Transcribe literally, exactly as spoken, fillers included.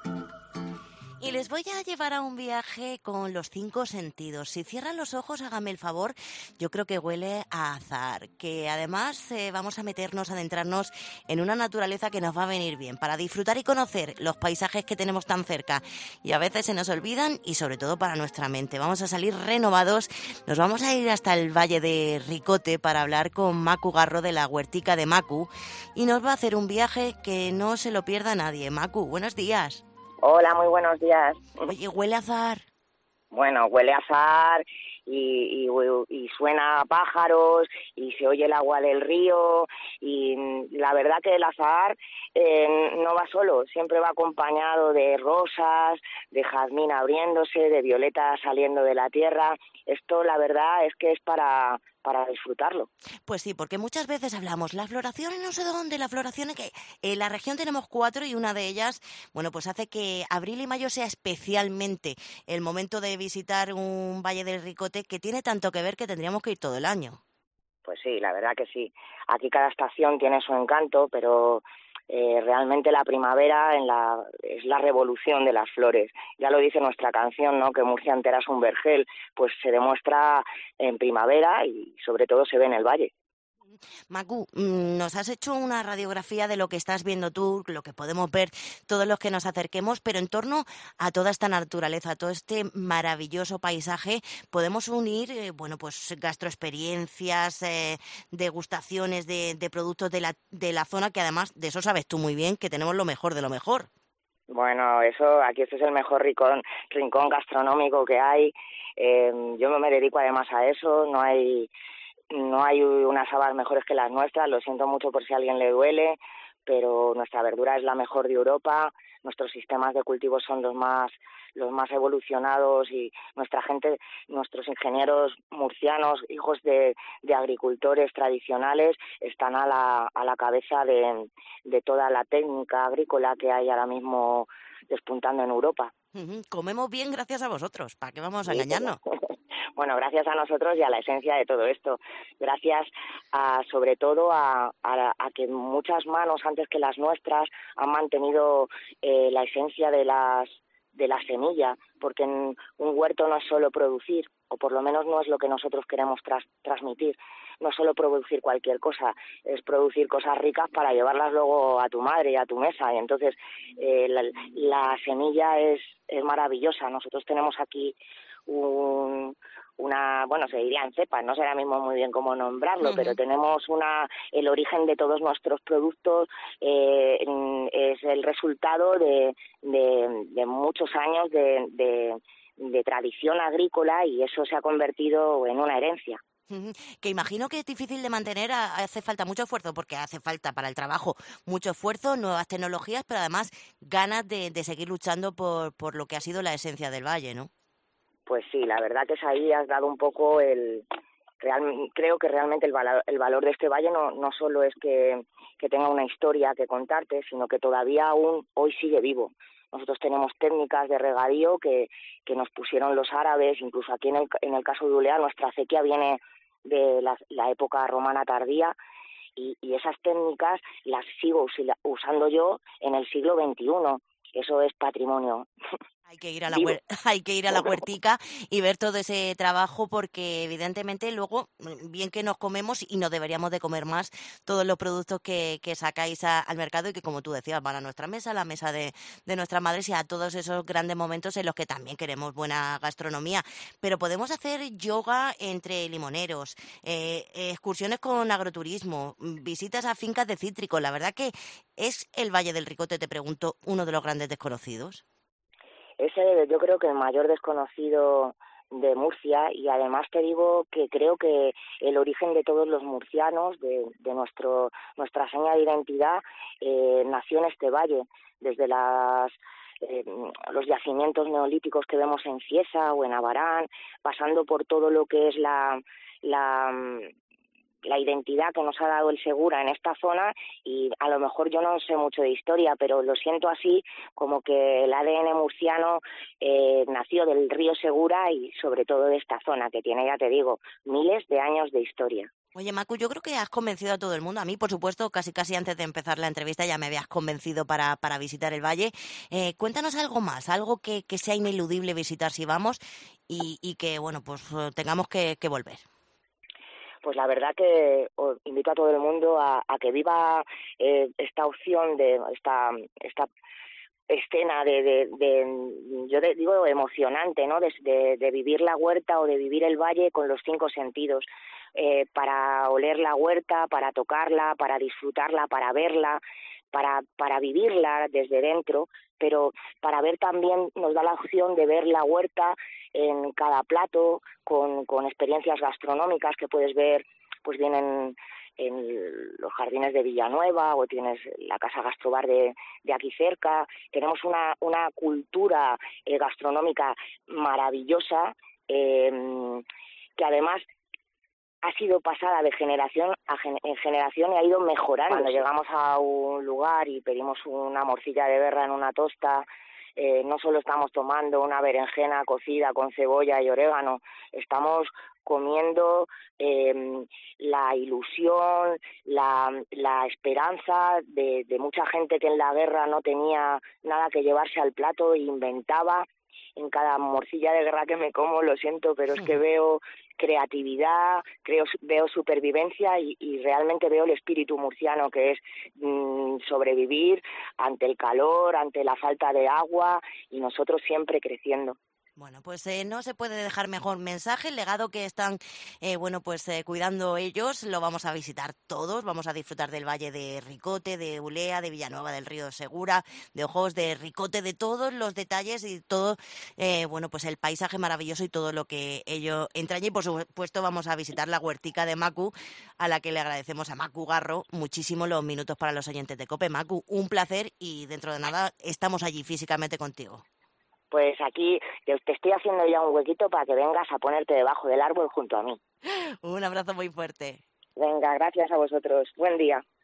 Y les voy a llevar a un viaje con los cinco sentidos. Si cierran los ojos, hágame el favor, yo creo que huele a azahar, que además eh, vamos a meternos, a adentrarnos en una naturaleza que nos va a venir bien, para disfrutar y conocer los paisajes que tenemos tan cerca y a veces se nos olvidan, y sobre todo para nuestra mente. Vamos a salir renovados, nos vamos a ir hasta el Valle de Ricote para hablar con Macu Garro de la Huertica de Macu, y nos va a hacer un viaje que no se lo pierda nadie. Macu, buenos días. Hola, muy buenos días. Oye, huele a azahar. Bueno, huele a azahar y, y, y suena a pájaros y se oye el agua del río, y la verdad que el azahar eh, no va solo, siempre va acompañado de rosas, de jazmín abriéndose, de violetas saliendo de la tierra. Esto la verdad es que es para... para disfrutarlo. Pues sí, porque muchas veces hablamos, la floración en no sé dónde, la floración en que en la región tenemos cuatro, y una de ellas, bueno, pues hace que abril y mayo sea especialmente el momento de visitar un Valle del Ricote que tiene tanto que ver que tendríamos que ir todo el año. Pues sí, la verdad que sí. Aquí cada estación tiene su encanto, pero eh, realmente la primavera en la, es la revolución de las flores. Ya lo dice nuestra canción, ¿no? Que Murcia entera es un vergel, pues se demuestra en primavera y sobre todo se ve en el valle. Macu, nos has hecho una radiografía de lo que estás viendo tú, lo que podemos ver todos los que nos acerquemos, pero en torno a toda esta naturaleza, a todo este maravilloso paisaje, podemos unir, eh, bueno, pues gastroexperiencias, eh, degustaciones de, de productos de la, de la zona, que además de eso sabes tú muy bien, que tenemos lo mejor de lo mejor. Bueno, eso, aquí este es el mejor rincón, rincón gastronómico que hay. Eh, yo me dedico además a eso, no hay... No hay unas habas mejores que las nuestras, lo siento mucho por si a alguien le duele, pero nuestra verdura es la mejor de Europa, nuestros sistemas de cultivo son los más los más evolucionados, y nuestra gente, nuestros ingenieros murcianos, hijos de, de agricultores tradicionales, están a la, a la cabeza de, de toda la técnica agrícola que hay ahora mismo despuntando en Europa. Uh-huh. Comemos bien gracias a vosotros, ¿para qué vamos a Sí, engañarnos? Bueno, gracias a nosotros y a la esencia de todo esto. Gracias a, sobre todo a, a, a que muchas manos antes que las nuestras han mantenido eh, la esencia de las de la semilla, porque en un huerto no es solo producir, o por lo menos no es lo que nosotros queremos tras, transmitir. No es solo producir cualquier cosa, es producir cosas ricas para llevarlas luego a tu madre y a tu mesa. Y entonces eh, la, la semilla es, es maravillosa. Nosotros tenemos aquí un, una, bueno, se diría en cepa, no sé ahora mismo muy bien cómo nombrarlo, uh-huh. pero tenemos una, el origen de todos nuestros productos eh, es el resultado de, de, de muchos años de, de, de tradición agrícola, y eso se ha convertido en una herencia. Que imagino que es difícil de mantener, hace falta mucho esfuerzo, porque hace falta para el trabajo mucho esfuerzo, nuevas tecnologías, pero además ganas de, de seguir luchando por, por lo que ha sido la esencia del valle, ¿no? Pues sí, la verdad que es ahí has dado un poco el... Real, creo que realmente el valor, el valor de este valle no, no solo es que, que tenga una historia que contarte, sino que todavía aún hoy sigue vivo. Nosotros tenemos técnicas de regadío que, que nos pusieron los árabes, incluso aquí en el, en el caso de Ulea, nuestra acequia viene de la, la época romana tardía, y, y esas técnicas las sigo usando yo en el siglo veintiuno. Eso es patrimonio. Hay que ir a la huer- hay que ir a la huertica y ver todo ese trabajo, porque evidentemente luego bien que nos comemos, y nos deberíamos de comer más, todos los productos que, que sacáis a, al mercado, y que, como tú decías, van a nuestra mesa, a la mesa de, de nuestras madres, y a todos esos grandes momentos en los que también queremos buena gastronomía. Pero podemos hacer yoga entre limoneros, eh, excursiones con agroturismo, visitas a fincas de cítricos. La verdad que es el Valle del Ricote, te pregunto, uno de los grandes desconocidos. Ese yo creo que el mayor desconocido de Murcia, y además te digo que creo que el origen de todos los murcianos, de, de nuestro nuestra seña de identidad, eh, nació en este valle, desde las eh, los yacimientos neolíticos que vemos en Cieza o en Abarán, pasando por todo lo que es la la la identidad que nos ha dado el Segura en esta zona. Y a lo mejor yo no sé mucho de historia, pero lo siento así, como que el A D N murciano eh, nació del río Segura y sobre todo de esta zona que tiene, ya te digo, miles de años de historia. Oye, Macu, yo creo que has convencido a todo el mundo. A mí, por supuesto, casi casi antes de empezar la entrevista ya me habías convencido para, para visitar el valle. Eh, cuéntanos algo más, algo que, que sea ineludible visitar si vamos y, y que, bueno, pues eh, tengamos que, que volver. Pues la verdad que os invito a todo el mundo a, a que viva eh, esta opción de esta esta escena de, de, de yo de, digo emocionante, ¿no? De, de, de vivir la huerta o de vivir el valle con los cinco sentidos, eh, para oler la huerta, para tocarla, para disfrutarla, para verla, para para vivirla desde dentro, pero para ver también nos da la opción de ver la huerta en cada plato, con, con experiencias gastronómicas que puedes ver, pues bien en, en los jardines de Villanueva o tienes la Casa Gastrobar de, de aquí cerca. Tenemos una, una cultura eh, gastronómica maravillosa, eh, que además ha sido pasada de generación a gen en generación y ha ido mejorando. Cuando llegamos a un lugar y pedimos una morcilla de berra en una tosta, eh, no solo estamos tomando una berenjena cocida con cebolla y orégano, estamos comiendo eh, la ilusión, la, la esperanza de, de mucha gente que en la guerra no tenía nada que llevarse al plato e inventaba. En cada morcilla de guerra que me como, lo siento, pero es que veo creatividad, creo, veo supervivencia y, y realmente veo el espíritu murciano, que es mmm, sobrevivir ante el calor, ante la falta de agua y nosotros siempre creciendo. Bueno, pues eh, no se puede dejar mejor mensaje. El legado que están, eh, bueno, pues eh, cuidando ellos, lo vamos a visitar todos. Vamos a disfrutar del Valle de Ricote, de Ulea, de Villanueva del Río Segura, de Ojos, de Ricote, de todos los detalles y todo, eh, bueno, pues el paisaje maravilloso y todo lo que ello entraña. Y por supuesto vamos a visitar la huertica de Macu, a la que le agradecemos a Macu Garro muchísimo los minutos para los oyentes de COPE. Macu, un placer y dentro de nada estamos allí físicamente contigo. Pues aquí te estoy haciendo ya un huequito para que vengas a ponerte debajo del árbol junto a mí. Un abrazo muy fuerte. Venga, gracias a vosotros. Buen día.